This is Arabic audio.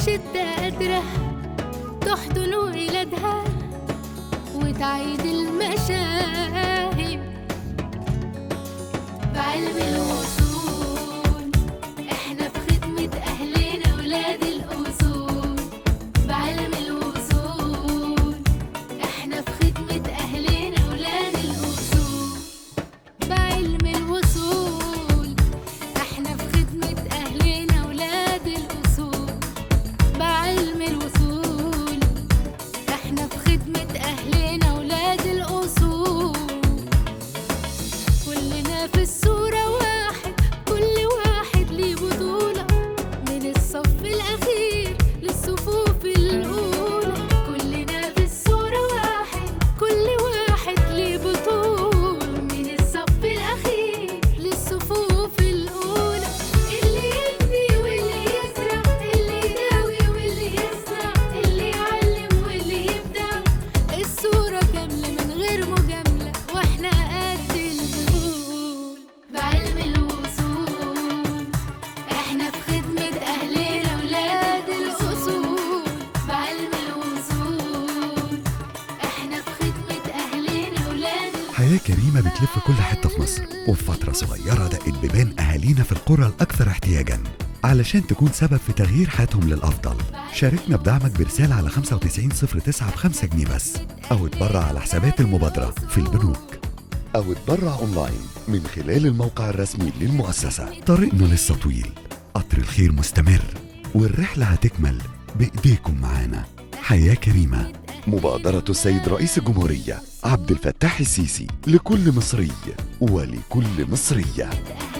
الشدة قادرة تحضن ولادها وتعيد المشاهد بعلم الوصول. احنا في خدمة أهلنا ولاد الأصول. بعلم الوصول احنا في خدمة أهلنا ولاد الأصول. بعلم الوصول احنا في خدمة أهلنا ولاد الأصول. بعلم الوصول احنا في خدمة أهلنا ولاد الأصول. كلنا في الصورة واحد، كل واحد ليه بطولة من الصف الأخير للصفوف الأولى. كلنا في الصورة واحد، كل واحد ليه بطولة من الصف الأخير للصفوف الأولى. اللي يبني واللي يزرع، اللي يداوي واللي يصنع، اللي يعلم واللي يبدع. الصورة كاملة من غير مجاملة واحنا قد الفضول. بعلم الوصول احنا في خدمة أهلنا ولاد الأصول. بعلم الوصول احنا في خدمة أهلنا ولاد الأصول. حياة كريمة بتلف كل حتة في مصر، وفي فترة صغيرة دقت بيبان أهالينا في القرى الأكثر احتياجاً علشان تكون سبب في تغيير حياتهم للأفضل. شاركنا بدعمك برسالة على 9509 ب5 جنيه بس، أو اتبرع على حسابات المبادرة في البنوك، أو اتبرع أونلاين من خلال الموقع الرسمي للمؤسسة. طريقنا لسه طويل، قطر الخير مستمر، والرحلة هتكمل بإيديكم معانا. حياة كريمة، مبادرة السيد رئيس الجمهورية عبد الفتاح السيسي، لكل مصري ولكل مصرية.